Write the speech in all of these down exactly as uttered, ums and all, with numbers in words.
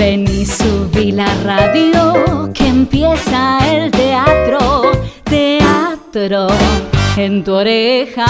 Ven y subí la radio, que empieza el teatro, teatro en tu oreja.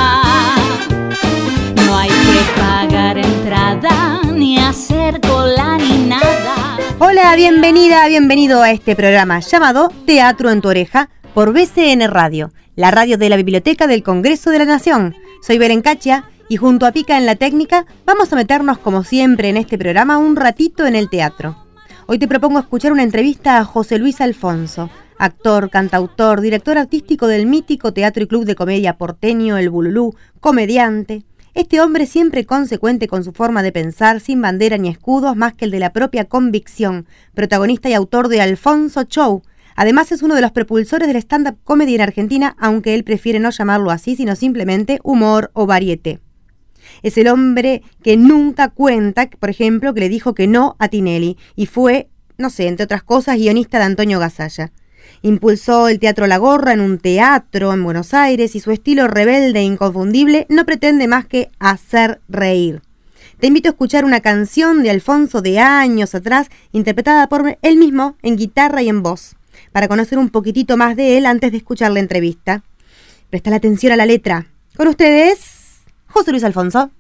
No hay que pagar entrada, ni hacer cola, ni nada. Hola, bienvenida, bienvenido a este programa llamado Teatro en tu oreja por B C N Radio, la radio de la Biblioteca del Congreso de la Nación. Soy Beren Cachia y junto a Pica en la técnica vamos a meternos como siempre en este programa un ratito en el teatro. Hoy te propongo escuchar una entrevista a José Luis Alfonso, actor, cantautor, director artístico del mítico Teatro y Club de Comedia porteño El Bululú, comediante. Este hombre siempre consecuente con su forma de pensar, sin bandera ni escudos más que el de la propia convicción, protagonista y autor de Alfonso Show. Además es uno de los propulsores del stand-up comedy en Argentina, aunque él prefiere no llamarlo así, sino simplemente humor o varieté. Es el hombre que nunca cuenta, por ejemplo, que le dijo que no a Tinelli y fue, no sé, entre otras cosas, guionista de Antonio Gasalla. Impulsó el Teatro La Gorra en un teatro en Buenos Aires y su estilo rebelde e inconfundible no pretende más que hacer reír. Te invito a escuchar una canción de Alfonso de años atrás, interpretada por él mismo en guitarra y en voz, para conocer un poquitito más de él antes de escuchar la entrevista. Presta la atención a la letra. Con ustedes, José Luis Alfonso.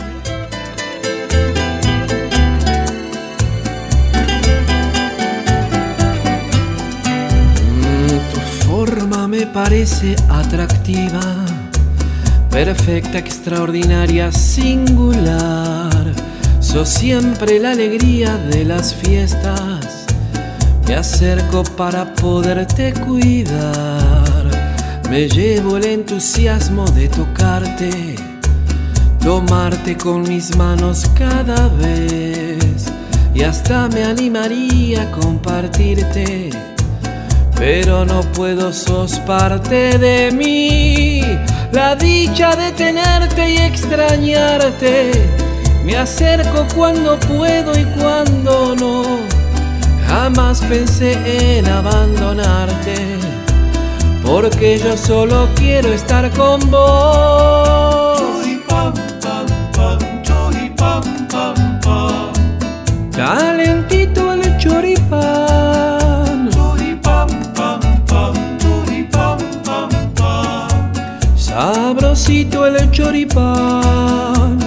Tu forma me parece atractiva, perfecta, extraordinaria, singular. Sos siempre la alegría de las fiestas. Me acerco para poderte cuidar. Me llevo el entusiasmo de tocarte, tomarte con mis manos cada vez, y hasta me animaría a compartirte, pero no puedo, sos parte de mí. La dicha de tenerte y extrañarte, me acerco cuando puedo y cuando no. Jamás pensé en abandonarte, porque yo solo quiero estar con vos. Calentito el choripán, sabrosito el choripán,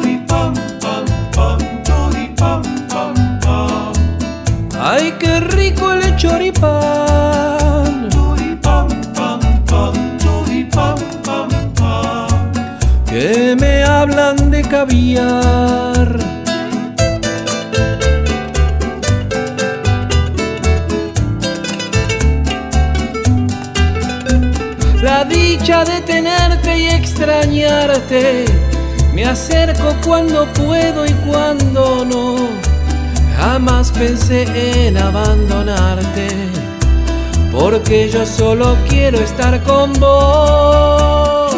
ay qué rico el choripán, que me hablan de caviar. La dicha de tenerte y extrañarte, me acerco cuando puedo y cuando no. Jamás pensé en abandonarte, porque yo solo quiero estar con vos.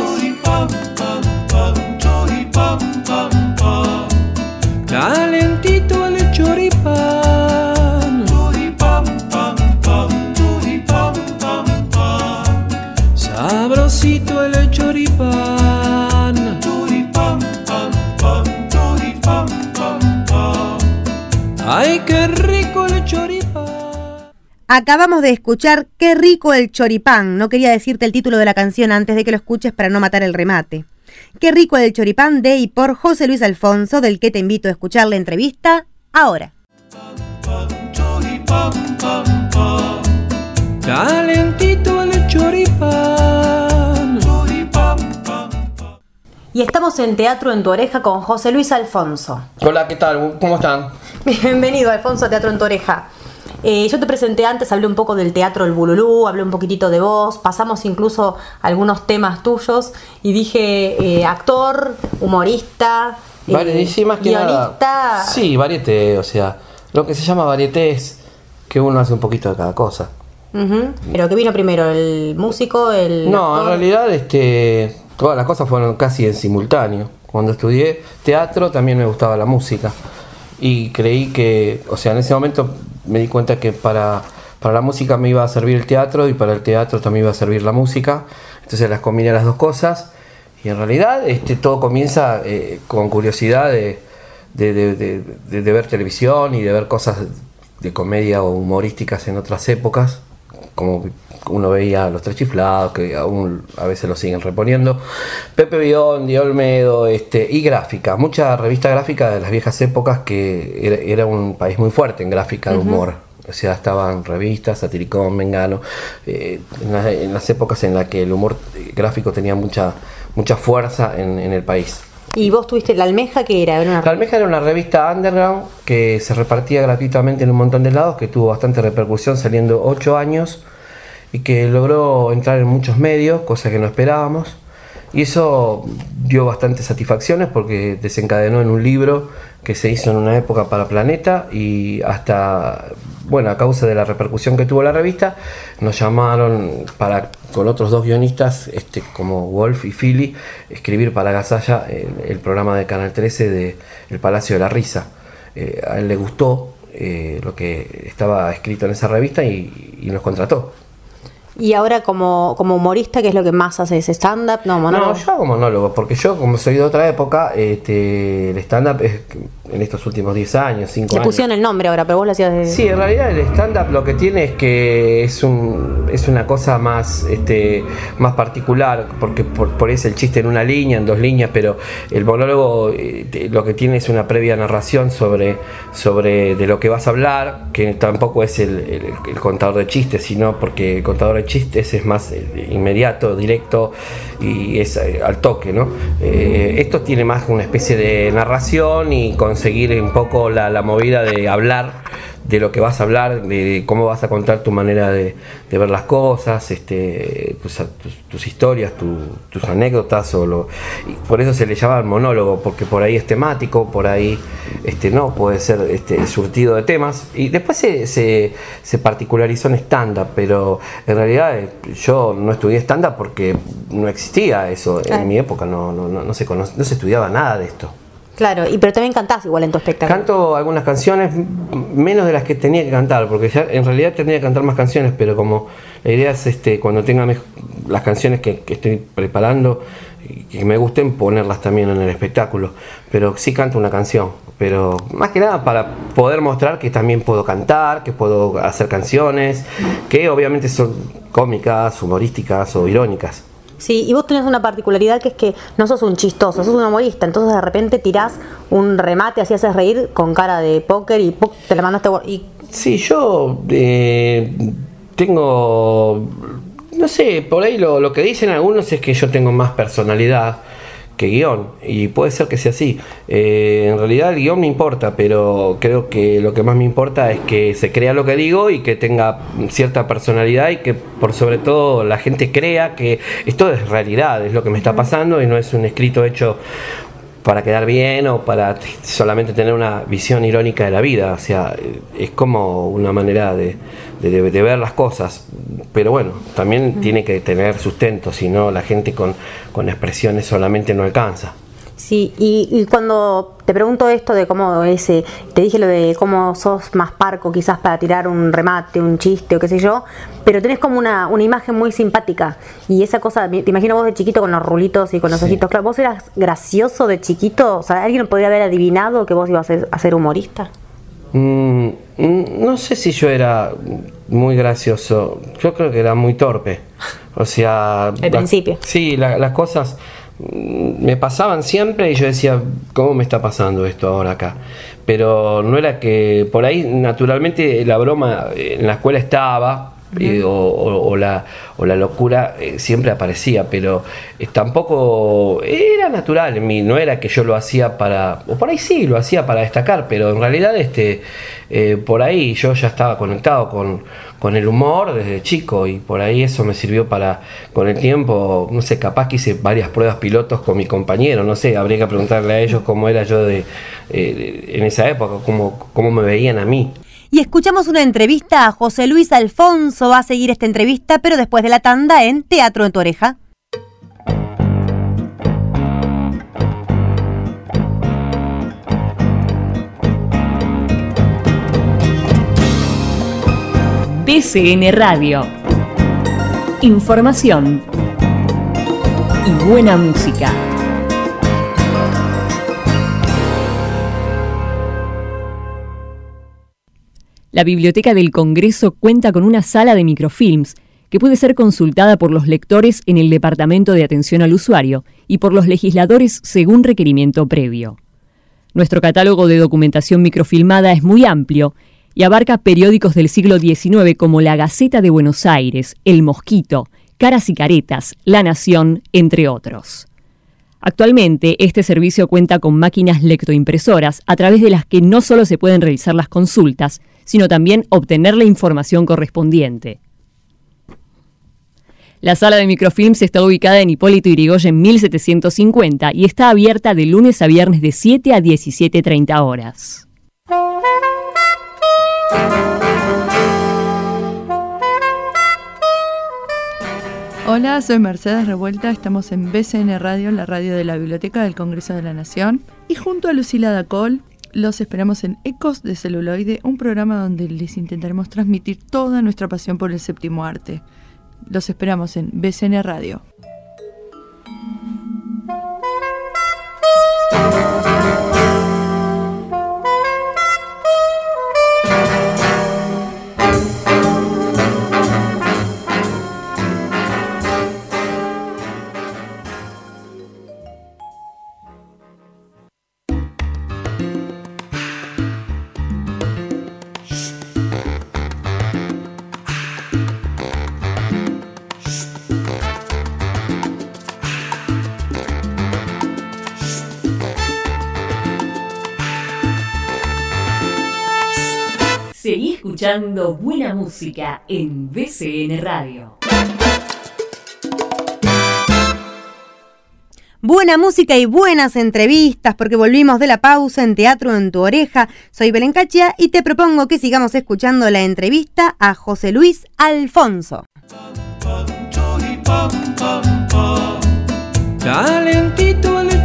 Calentito el choripán, sabrosito el choripán, ay qué rico el choripán. Acabamos de escuchar Qué rico el choripán. No quería decirte el título de la canción antes de que lo escuches para no matar el remate. Qué rico el choripán de y por José Luis Alfonso, del que te invito a escuchar la entrevista ahora. Calentito el choripán. Y estamos en Teatro en tu oreja con José Luis Alfonso. Hola, ¿qué tal? ¿Cómo están? Bienvenido, Alfonso, a Teatro en tu oreja. Eh, yo te presenté antes, hablé un poco del teatro El Bululú, hablé un poquitito de vos, pasamos incluso algunos temas tuyos y dije eh, actor, humorista, eh, Vale, más que guionista. Nada, sí, varieté, o sea, lo que se llama varieté es que uno hace un poquito de cada cosa. Uh-huh. Pero ¿qué vino primero? ¿El músico? El no, actor? En realidad este, todas las cosas fueron casi en simultáneo. Cuando estudié teatro también me gustaba la música y creí que, o sea, en ese momento me di cuenta que para, para la música me iba a servir el teatro y para el teatro también iba a servir la música. Entonces las combiné las dos cosas y en realidad este, todo comienza eh, con curiosidad de, de, de, de, de, de ver televisión y de ver cosas de comedia o humorísticas en otras épocas, como uno veía Los Tres Chiflados, que aún a veces lo siguen reponiendo, Pepe Biondi, Olmedo, este, y gráfica, mucha revista gráfica de las viejas épocas, que era, era un país muy fuerte en gráfica de humor. Uh-huh. O sea, estaban revistas, Satiricón, Mengano, eh, en, la, en las épocas en las que el humor gráfico tenía mucha, mucha fuerza en, en el país. ¿Y vos tuviste La Almeja, que era? ¿Era una... La Almeja era una revista underground que se repartía gratuitamente en un montón de lados, que tuvo bastante repercusión, saliendo ocho años, y que logró entrar en muchos medios, cosa que no esperábamos, y eso dio bastantes satisfacciones porque desencadenó en un libro que se hizo en una época para Planeta, y hasta, bueno, a causa de la repercusión que tuvo la revista, nos llamaron para, con otros dos guionistas, este, como Wolf y Philly, escribir para Gazalla el, el programa de Canal trece de El Palacio de la Risa. Eh, a él le gustó eh, lo que estaba escrito en esa revista y, y nos contrató. Y ahora como, como humorista, ¿qué es lo que más haces? ¿Stand-up? No, monólogo. No, yo hago monólogo, porque yo, como soy de otra época, este, el stand-up es en estos últimos diez años, cinco años. Le pusieron el nombre ahora, pero vos lo hacías de... Sí, en realidad el stand-up lo que tiene es que es un es una cosa más este más particular, porque por, por eso el chiste en una línea, en dos líneas, pero el monólogo eh, lo que tiene es una previa narración sobre, sobre de lo que vas a hablar, que tampoco es el, el, el contador de chistes, sino porque el contador de chistes es más eh, inmediato, directo y es eh, al toque, ¿no? Eh, esto tiene más una especie de narración y conseguir un poco la, la movida de hablar de lo que vas a hablar, de cómo vas a contar tu manera de, de ver las cosas, este, tus, tus, tus historias, tu, tus anécdotas, o lo, y por eso se le llama monólogo, porque por ahí es temático, por ahí este, no, puede ser este, surtido de temas, y después se, se, se particularizó en stand-up, pero en realidad yo no estudié stand-up porque no existía eso, en mi época no, no, no, no, se cono- no se estudiaba nada de esto. Claro, y pero también cantás igual en tu espectáculo. Canto algunas canciones, menos de las que tenía que cantar, porque ya en realidad tendría que cantar más canciones, pero como la idea es este cuando tenga mej- las canciones que, que estoy preparando y que me gusten, ponerlas también en el espectáculo. Pero sí canto una canción, pero más que nada para poder mostrar que también puedo cantar, que puedo hacer canciones, que obviamente son cómicas, humorísticas o irónicas. Sí, y vos tenés una particularidad que es que no sos un chistoso, sos un humorista, entonces de repente tirás un remate, así haces reír con cara de póker y ¡pum!, te la mandaste. Y... Sí, yo eh, tengo, no sé, por ahí lo, lo que dicen algunos es que yo tengo más personalidad que guión, y puede ser que sea así. Eh, en realidad el guión me importa, pero creo que lo que más me importa es que se crea lo que digo y que tenga cierta personalidad, y que por sobre todo la gente crea que esto es realidad, es lo que me está pasando y no es un escrito hecho para quedar bien o para solamente tener una visión irónica de la vida. O sea, es como una manera de, de, de ver las cosas, pero bueno, también mm. tiene que tener sustento, si no la gente con, con expresiones solamente no alcanza. Sí, y, y cuando te pregunto esto de cómo ese, te dije lo de cómo sos más parco quizás para tirar un remate, un chiste o qué sé yo, pero tenés como una, una imagen muy simpática, y esa cosa, te imagino vos de chiquito con los rulitos y con los sí. ojitos claros. ¿Vos eras gracioso de chiquito? O sea, ¿alguien podría haber adivinado que vos ibas a ser, a ser humorista? Mm, no sé si yo era muy gracioso, yo creo que era muy torpe. O sea... Al la, principio. Sí, la, las cosas... me pasaban siempre y yo decía, ¿cómo me está pasando esto ahora acá? Pero no era que por ahí naturalmente la broma en la escuela estaba, uh-huh. eh, o, o, o, la, o la locura eh, siempre aparecía, pero eh, tampoco era natural en mí, no era que yo lo hacía para, o por ahí sí lo hacía para destacar, pero en realidad este eh, por ahí yo ya estaba conectado con con el humor desde chico, y por ahí eso me sirvió para, con el tiempo, no sé, capaz que hice varias pruebas pilotos con mi compañero, no sé, habría que preguntarle a ellos cómo era yo de, eh, en esa época, cómo, cómo me veían a mí. Y escuchamos una entrevista a José Luis Alfonso. Va a seguir esta entrevista, pero después de la tanda en Teatro en tu Oreja. B C N Radio. Información y buena música. La Biblioteca del Congreso cuenta con una sala de microfilms que puede ser consultada por los lectores en el Departamento de Atención al Usuario y por los legisladores según requerimiento previo. Nuestro catálogo de documentación microfilmada es muy amplio y abarca periódicos del siglo diecinueve como La Gaceta de Buenos Aires, El Mosquito, Caras y Caretas, La Nación, entre otros. Actualmente, este servicio cuenta con máquinas lectoimpresoras a través de las que no solo se pueden realizar las consultas, sino también obtener la información correspondiente. La sala de microfilms está ubicada en Hipólito Yrigoyen mil setecientos cincuenta y está abierta de lunes a viernes de siete a diecisiete treinta horas. Hola, soy Mercedes Revuelta, estamos en B C N Radio, la radio de la Biblioteca del Congreso de la Nación, y junto a Lucila Dacol los esperamos en Ecos de Celuloide, un programa donde les intentaremos transmitir toda nuestra pasión por el séptimo arte. Los esperamos en B C N Radio. Seguí escuchando buena música en B C N Radio. Buena música y buenas entrevistas, porque volvimos de la pausa en Teatro en tu Oreja. Soy Belén Cachia y te propongo que sigamos escuchando la entrevista a José Luis Alfonso. Calentito el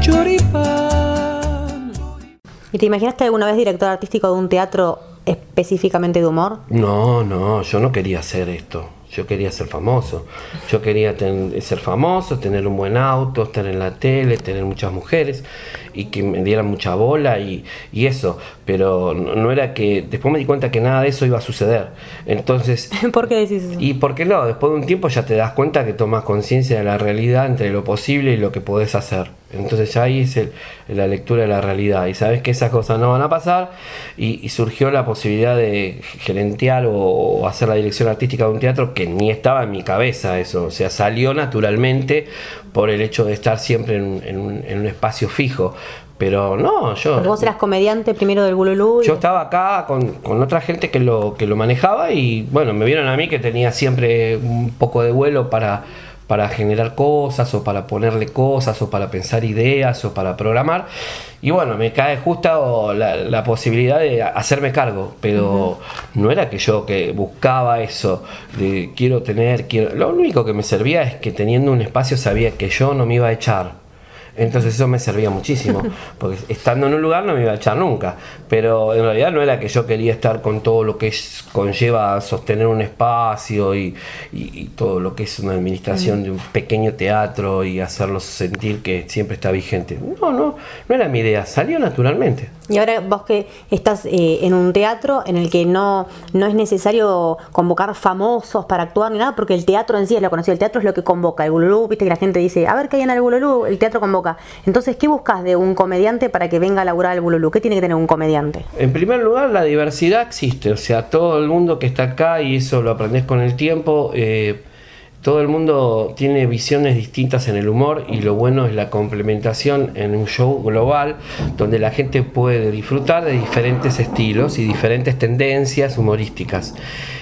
choripán. ¿Y te imaginaste alguna vez director artístico de un teatro específicamente de humor? No, no, yo no quería hacer esto. Yo quería ser famoso. Yo quería ten, ser famoso, tener un buen auto, estar en la tele, tener muchas mujeres y que me dieran mucha bola y, y eso. Pero no, no era que... Después me di cuenta que nada de eso iba a suceder. Entonces... ¿Por qué decís eso? Y porque no, después de un tiempo ya te das cuenta que tomas conciencia de la realidad entre lo posible y lo que podés hacer. Entonces ya ahí es el, la lectura de la realidad y sabes que esas cosas no van a pasar y, y surgió la posibilidad de gerentear o, o hacer la dirección artística de un teatro que ni estaba en mi cabeza eso, o sea, salió naturalmente por el hecho de estar siempre en, en, un, en un espacio fijo. Pero no, yo... Porque vos eras comediante primero del Bululú. Y... Yo estaba acá con, con otra gente que lo, que lo manejaba y bueno, me vieron a mí que tenía siempre un poco de vuelo para... para generar cosas o para ponerle cosas o para pensar ideas o para programar y bueno, me cae justo la, la posibilidad de hacerme cargo, pero uh-huh. no era que yo que buscaba eso de quiero tener, quiero, lo único que me servía es que teniendo un espacio sabía que yo no me iba a echar. Entonces eso me servía muchísimo, porque estando en un lugar no me iba a echar nunca, pero en realidad no era que yo quería estar con todo lo que es, conlleva sostener un espacio y, y, y todo lo que es una administración mm. de un pequeño teatro y hacerlos sentir que siempre está vigente. No, no, no era mi idea, salió naturalmente. Y ahora vos que estás eh, en un teatro en el que no, no es necesario convocar famosos para actuar ni nada, porque el teatro en sí es lo conocido, el teatro es lo que convoca, el Bululú, viste que la gente dice, a ver qué hay en el Bululú, el teatro convoca. Entonces, ¿qué buscas de un comediante para que venga a laburar al Bululú? ¿Qué tiene que tener un comediante? En primer lugar, la diversidad existe, o sea, todo el mundo que está acá, y eso lo aprendés con el tiempo, eh, todo el mundo tiene visiones distintas en el humor y lo bueno es la complementación en un show global donde la gente puede disfrutar de diferentes estilos y diferentes tendencias humorísticas.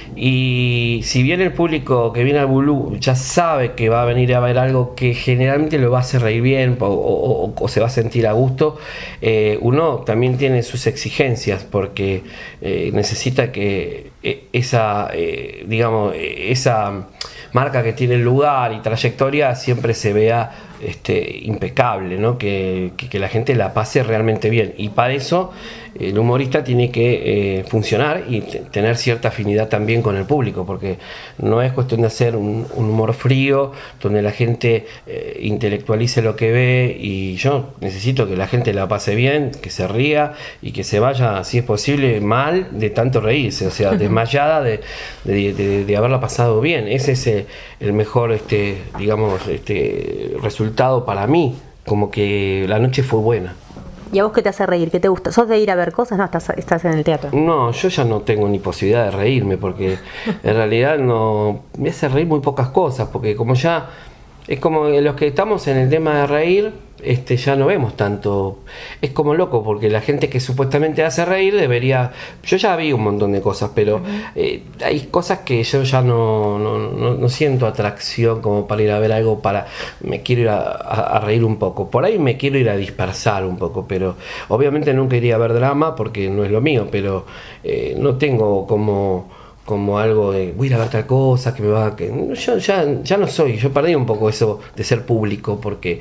Y si bien el público que viene al Bululú ya sabe que va a venir a ver algo que generalmente lo va a hacer reír bien o, o, o se va a sentir a gusto, eh, uno también tiene sus exigencias porque eh, necesita que eh, esa, eh, digamos, esa marca que tiene el lugar y trayectoria siempre se vea este, impecable, ¿no? Que, que, que la gente la pase realmente bien. Y para eso el humorista tiene que eh, funcionar y t- tener cierta afinidad también con el público, porque no es cuestión de hacer un, un humor frío donde la gente eh, intelectualice lo que ve, y yo necesito que la gente la pase bien, que se ría y que se vaya, si es posible, mal de tanto reírse, o sea, desmayada de, de, de, de haberla pasado bien. Ese es el, el mejor, este, digamos, este, resultado para mí, como que la noche fue buena. ¿Y a vos qué te hace reír? ¿Qué te gusta? ¿Sos de ir a ver cosas? No, estás, estás en el teatro. No, yo ya no tengo ni posibilidad de reírme, porque en realidad no me hace reír muy pocas cosas, porque como ya es como los que estamos en el tema de reír, este, ya no vemos tanto. Es como loco, porque la gente que supuestamente hace reír debería. Yo ya vi un montón de cosas, pero eh, hay cosas que yo ya no, no, no, no siento atracción como para ir a ver algo, para me quiero ir a, a, a reír un poco. Por ahí me quiero ir a dispersar un poco, pero obviamente nunca iría a ver drama porque no es lo mío, pero eh, no tengo como. como algo de voy a ir a ver tal cosa que me va que yo ya, ya no soy, yo perdí un poco eso de ser público, porque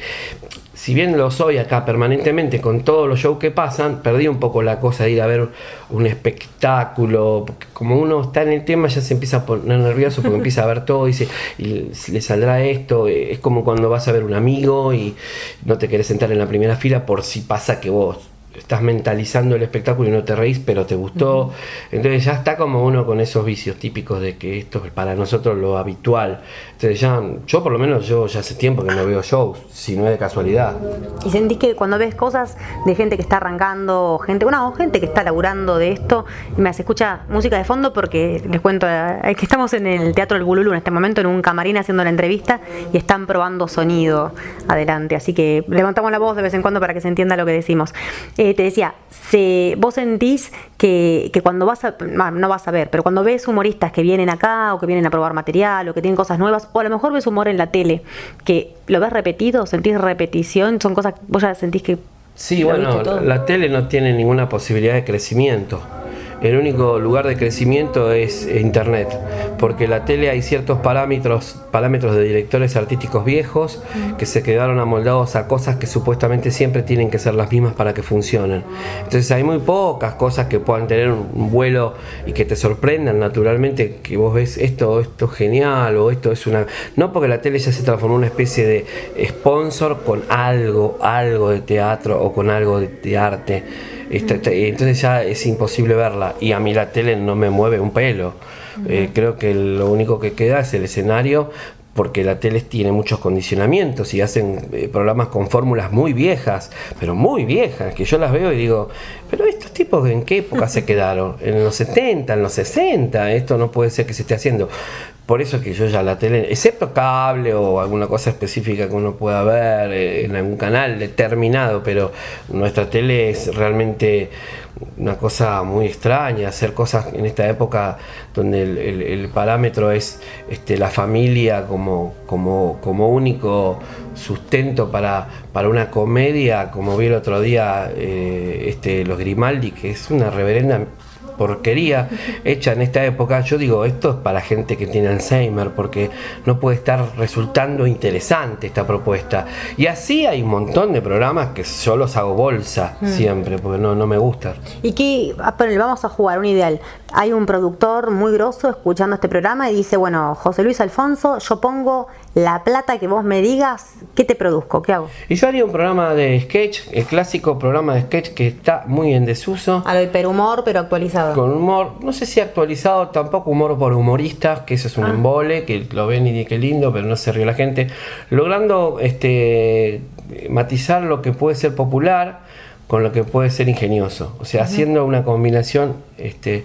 si bien lo soy acá permanentemente con todos los shows que pasan, perdí un poco la cosa de ir a ver un espectáculo, porque como uno está en el tema ya se empieza a poner nervioso porque empieza a ver todo y, dice, y le saldrá esto. Es como cuando vas a ver un amigo y no te querés sentar en la primera fila por si pasa que vos estás mentalizando el espectáculo y no te reís, pero te gustó. Uh-huh. Entonces ya está como uno con esos vicios típicos de que esto es para nosotros lo habitual. Entonces ya, yo por lo menos yo ya hace tiempo que no veo shows, si no es de casualidad. ¿Y sentís que cuando ves cosas de gente que está arrancando, gente, bueno, o gente que está laburando de esto, y me se escucha música de fondo porque les cuento eh, que estamos en el Teatro El Bululú en este momento, en un camarín haciendo la entrevista y están probando sonido adelante, así que levantamos la voz de vez en cuando para que se entienda lo que decimos. Eh, te decía, se, vos sentís que, que cuando vas a, no vas a ver, pero cuando ves humoristas que vienen acá o que vienen a probar material o que tienen cosas nuevas, o a lo mejor ves humor en la tele, que lo ves repetido, sentís repetición, son cosas, vos ya sentís que... Sí, bueno, la, la tele no tiene ninguna posibilidad de crecimiento. El único lugar de crecimiento es internet, porque la tele hay ciertos parámetros, parámetros de directores artísticos viejos que se quedaron amoldados a cosas que supuestamente siempre tienen que ser las mismas para que funcionen. Entonces hay muy pocas cosas que puedan tener un vuelo y que te sorprendan naturalmente, que vos ves esto, esto es genial o esto es una... No, porque la tele ya se transformó en una especie de sponsor con algo, algo de teatro o con algo de, de arte. Entonces ya es imposible verla, y a mí la tele no me mueve un pelo. Eh, creo que lo único que queda es el escenario, porque la tele tiene muchos condicionamientos y hacen eh, programas con fórmulas muy viejas, pero muy viejas, que yo las veo y digo, pero estos tipos ¿en qué época se quedaron? En los setenta, en los sesenta, esto no puede ser que se esté haciendo. Por eso que yo ya la tele, excepto cable o alguna cosa específica que uno pueda ver eh, en algún canal determinado, pero nuestra tele es realmente una cosa muy extraña, hacer cosas en esta época donde el, el, el parámetro es este, la familia como, como, como único sustento para, para una comedia, como vi el otro día eh, este, Los Grimaldi, que es una reverenda porquería hecha en esta época. Yo digo, esto es para gente que tiene Alzheimer, porque no puede estar resultando interesante esta propuesta. Y así hay un montón de programas que yo los hago bolsa mm. siempre, porque no, no me gustan. Y que, vamos a jugar un ideal. Hay un productor muy grosso escuchando este programa y dice, bueno, José Luis Alfonso, yo pongo la plata que vos me digas, ¿qué te produzco? ¿Qué hago? Y yo haría un programa de sketch, el clásico programa de sketch que está muy en desuso. A lo hiperhumor, pero actualizado. Con humor, no sé si actualizado, tampoco humor por humoristas, que eso es un ah. embole, que lo ven y qué lindo, pero no se ríe la gente. Logrando este matizar lo que puede ser popular con lo que puede ser ingenioso. O sea, uh-huh. haciendo una combinación este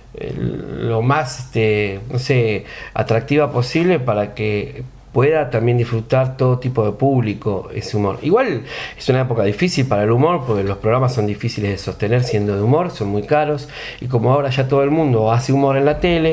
lo más este, no sé, atractiva posible para que pueda también disfrutar todo tipo de público ese humor. Igual es una época difícil para el humor, porque los programas son difíciles de sostener siendo de humor, son muy caros, y como ahora ya todo el mundo hace humor en la tele,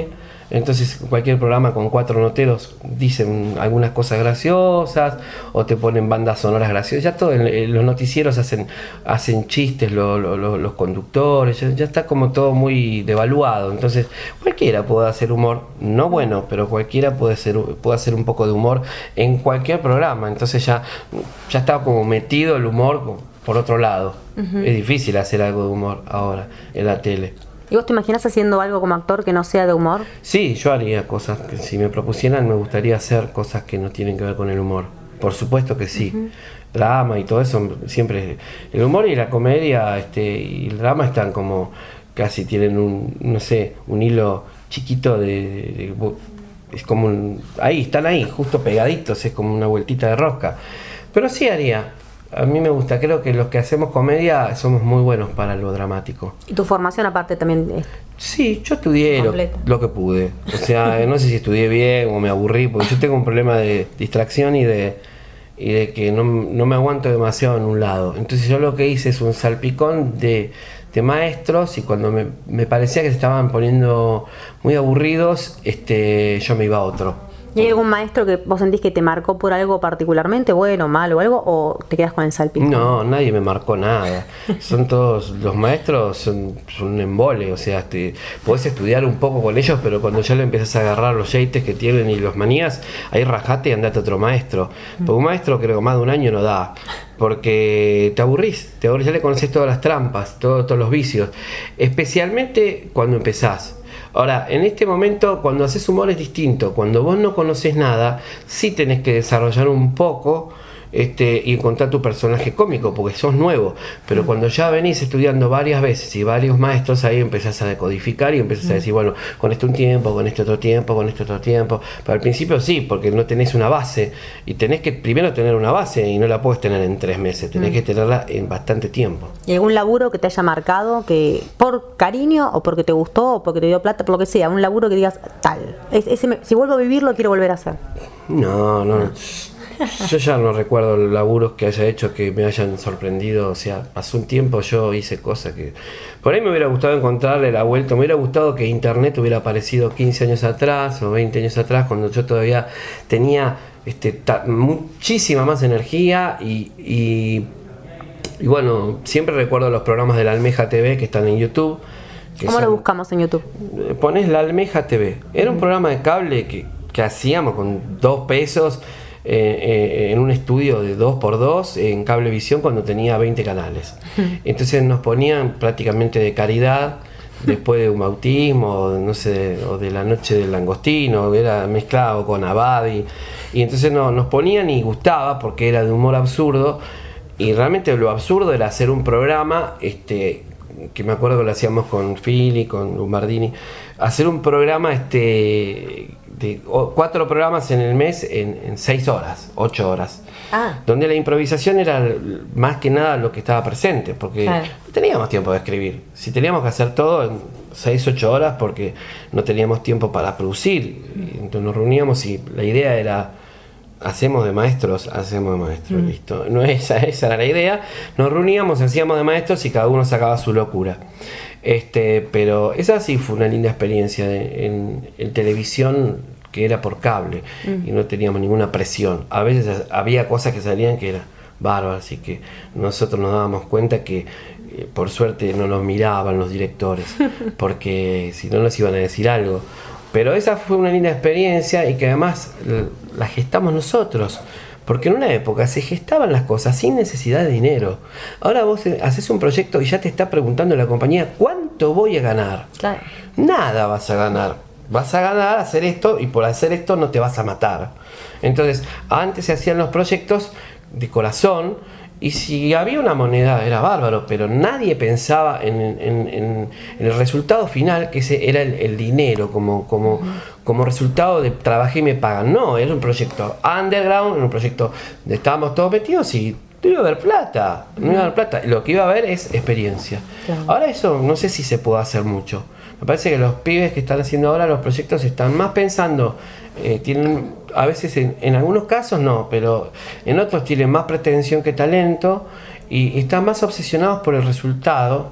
Entonces cualquier programa con cuatro noteros dicen algunas cosas graciosas o te ponen bandas sonoras graciosas. Ya todo, los noticieros hacen hacen chistes, lo, lo, lo, los conductores, ya, ya está como todo muy devaluado. Entonces cualquiera puede hacer humor, no bueno, pero cualquiera puede, ser, puede hacer un poco de humor en cualquier programa. Entonces ya, ya está como metido el humor por otro lado. Uh-huh. Es difícil hacer algo de humor ahora en la tele. ¿Y vos te imaginas haciendo algo como actor que no sea de humor? Sí, yo haría cosas que si me propusieran me gustaría hacer cosas que no tienen que ver con el humor. Por supuesto que sí. Uh-huh. Drama y todo eso, siempre el humor y la comedia este, y el drama están como casi tienen un, no sé, un hilo chiquito de, de, de es como un, ahí, están ahí, justo pegaditos, es como una vueltita de rosca. Pero sí haría. A mí me gusta, creo que los que hacemos comedia somos muy buenos para lo dramático. ¿Y tu formación aparte también es? Sí, yo estudié lo, lo que pude. O sea, no sé si estudié bien o me aburrí, porque yo tengo un problema de distracción y de, y de que no, no me aguanto demasiado en un lado. Entonces yo lo que hice es un salpicón de, de maestros y cuando me, me parecía que se estaban poniendo muy aburridos, este, yo me iba a otro. ¿Y hay algún maestro que vos sentís que te marcó por algo particularmente, bueno, malo o algo, o te quedas con el salpicón? No, nadie me marcó nada. Son todos, los maestros son, son un embole, o sea, te, podés estudiar un poco con ellos, pero cuando ya le empiezas a agarrar los yates que tienen y los manías, ahí rajate y andate a otro maestro. Porque un maestro creo que más de un año no da, porque te aburrís, te aburrís, ya le conoces todas las trampas, todo, todos los vicios, especialmente cuando empezás. Ahora, en este momento, cuando haces humor es distinto. Cuando vos no conoces nada, sí tenés que desarrollar un poco este, y encontrar tu personaje cómico, porque sos nuevo. Pero mm. cuando ya venís estudiando varias veces y varios maestros, ahí empezás a decodificar y empezás mm. a decir, bueno, con este un tiempo, con este otro tiempo, con este otro tiempo. Pero al principio sí, porque no tenés una base. Y tenés que primero tener una base y no la puedes tener en tres meses. Tenés mm. que tenerla en bastante tiempo. ¿Y algún laburo que te haya marcado, que por cariño o porque te gustó o porque te dio plata, por lo que sea, un laburo que digas tal, ese me, si vuelvo a vivirlo quiero volver a hacer? No, no, yo ya no recuerdo laburos que haya hecho que me hayan sorprendido. O sea, pasó un tiempo, yo hice cosas que por ahí me hubiera gustado encontrarle la vuelta. Me hubiera gustado que internet hubiera aparecido quince años atrás o veinte años atrás, cuando yo todavía tenía este, ta, muchísima más energía y, y Y bueno, siempre recuerdo los programas de La Almeja T V que están en YouTube. ¿Cómo son, lo buscamos en YouTube? Pones La Almeja T V. Era un programa de cable que, que hacíamos con dos pesos eh, eh, en un estudio de dos por dos en Cablevisión cuando tenía veinte canales. Entonces nos ponían prácticamente de caridad después de un bautismo, no sé, o de la noche del langostino, era mezclado con Abadi. Y entonces no, nos ponían y gustaba porque era de humor absurdo. Y realmente lo absurdo era hacer un programa, este, que me acuerdo que lo hacíamos con Philly, con Lombardini, hacer un programa este, de cuatro programas en el mes en, en seis horas, ocho horas. Ah. Donde la improvisación era más que nada lo que estaba presente, porque claro, no teníamos tiempo de escribir. Si teníamos que hacer todo en seis, ocho horas porque no teníamos tiempo para producir. Entonces nos reuníamos y la idea era: hacemos de maestros, hacemos de maestros, mm. listo. No, esa, esa era la idea. Nos reuníamos, hacíamos de maestros y cada uno sacaba su locura. Este, pero esa sí fue una linda experiencia de, en, en televisión, que era por cable mm. y no teníamos ninguna presión. A veces había cosas que salían que era bárbaro, así que nosotros nos dábamos cuenta que eh, por suerte no nos miraban los directores, porque si no nos iban a decir algo. Pero esa fue una linda experiencia y que además la gestamos nosotros, porque en una época se gestaban las cosas sin necesidad de dinero. Ahora vos haces un proyecto y ya te está preguntando la compañía: ¿cuánto voy a ganar? Claro. Nada vas a ganar. Vas a ganar hacer esto y por hacer esto no te vas a matar. Entonces, antes se hacían los proyectos de corazón y si había una moneda era bárbaro, pero nadie pensaba en, en, en, en el resultado final, que ese era el, el dinero como, como, como resultado de trabajé y me pagan. No, era un proyecto underground, un proyecto donde estábamos todos metidos y no iba a haber plata, no iba a haber plata. Lo que iba a haber es experiencia. Claro. Ahora eso no sé si se puede hacer mucho. Me parece que los pibes que están haciendo ahora los proyectos están más pensando, eh, tienen a veces en, en algunos casos no, pero en otros tienen más pretensión que talento y están más obsesionados por el resultado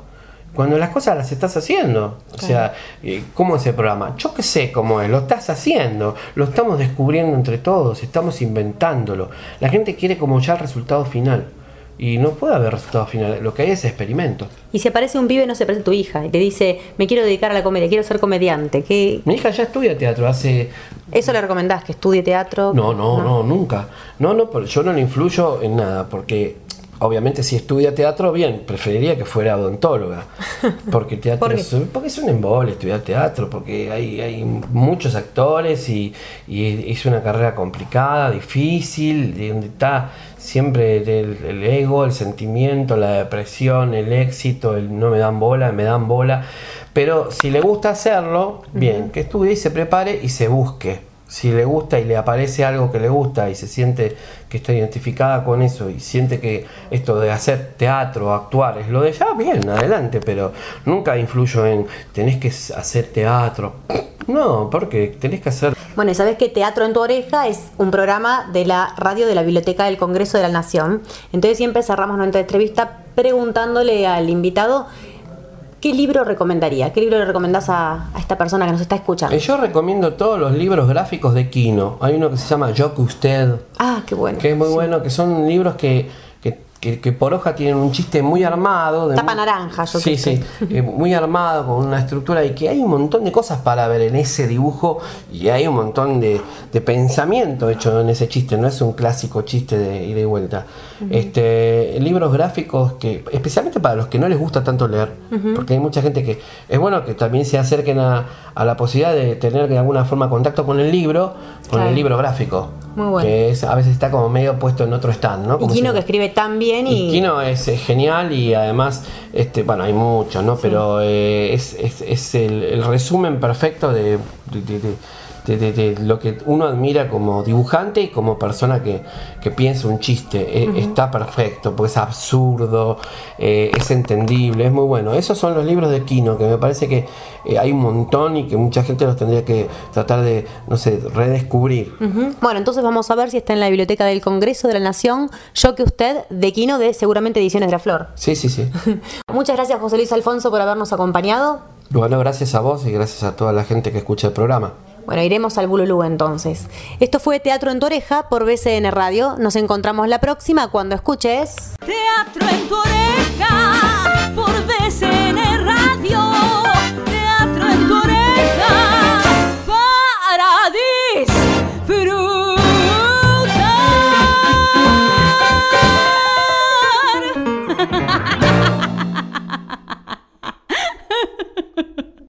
cuando las cosas las estás haciendo. O claro. sea, ¿cómo es el programa? Yo qué sé cómo es, lo estás haciendo, lo estamos descubriendo entre todos, estamos inventándolo. La gente quiere como ya el resultado final. Y no puede haber resultado final, lo que hay es experimento. Y si aparece un pibe, no se aparece tu hija, y te dice, me quiero dedicar a la comedia, quiero ser comediante. ¿Qué? Mi hija ya estudia teatro hace... ¿Eso le recomendás, que estudie teatro? No, no, no, no nunca. No, no, yo no le influyo en nada, porque... Obviamente si estudia teatro, bien, preferiría que fuera odontóloga, porque teatro ¿Por es, porque es un embole estudiar teatro, porque hay, hay muchos actores y, y es una carrera complicada, difícil, donde está siempre el, el ego, el sentimiento, la depresión, el éxito, el no me dan bola, me dan bola, pero si le gusta hacerlo, bien, uh-huh. que estudie y se prepare y se busque. Si le gusta y le aparece algo que le gusta y se siente que está identificada con eso y siente que esto de hacer teatro, actuar, es lo de ella, bien, adelante, pero nunca influyo en tenés que hacer teatro. No, porque tenés que hacer... Bueno, y sabés que Teatro en tu Oreja es un programa de la radio de la Biblioteca del Congreso de la Nación. Entonces siempre cerramos nuestra entrevista preguntándole al invitado... ¿Qué libro recomendaría? ¿Qué libro le recomendás a, a esta persona que nos está escuchando? Yo recomiendo todos los libros gráficos de Quino. Hay uno que se llama Yo que usted. Ah, qué bueno. Que es muy sí. bueno, que son libros que, que, que, que por hoja tienen un chiste muy armado. De Tapa muy, naranja, yo Sí, sí. eh, muy armado, con una estructura y que hay un montón de cosas para ver en ese dibujo y hay un montón de, de pensamiento hecho en ese chiste. No es un clásico chiste de ida y vuelta. Uh-huh. Este, libros gráficos que, especialmente para los que no les gusta tanto leer, uh-huh. porque hay mucha gente que es bueno que también se acerquen a, a la posibilidad de tener de alguna forma contacto con el libro, con claro. el libro gráfico. Muy bueno. Que es, a veces está como medio puesto en otro stand, ¿no? Como y Quino que escribe tan bien y... y Quino es, es genial y además, este, bueno, hay muchos, ¿no? Sí. Pero eh, es, es, es el, el resumen perfecto de... de, de, de De, de, de lo que uno admira como dibujante y como persona que, que piensa un chiste. Uh-huh. eh, está perfecto, pues es absurdo, eh, es entendible, es muy bueno. Esos son los libros de Quino, que me parece que eh, hay un montón y que mucha gente los tendría que tratar de, no sé, redescubrir. Uh-huh. Bueno, entonces vamos a ver si está en la Biblioteca del Congreso de la Nación, Yo que usted, de Quino, de seguramente Ediciones de la Flor. Sí, sí, sí. Muchas gracias, José Luis Alfonso, por habernos acompañado. Bueno, gracias a vos y gracias a toda la gente que escucha el programa. Bueno, iremos al Bululú entonces. Esto fue Teatro en tu Oreja por B C N Radio. Nos encontramos la próxima cuando escuches... Teatro en tu Oreja.